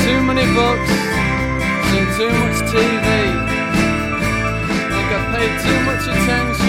too many books, seen too much TV. Think I paid too much attention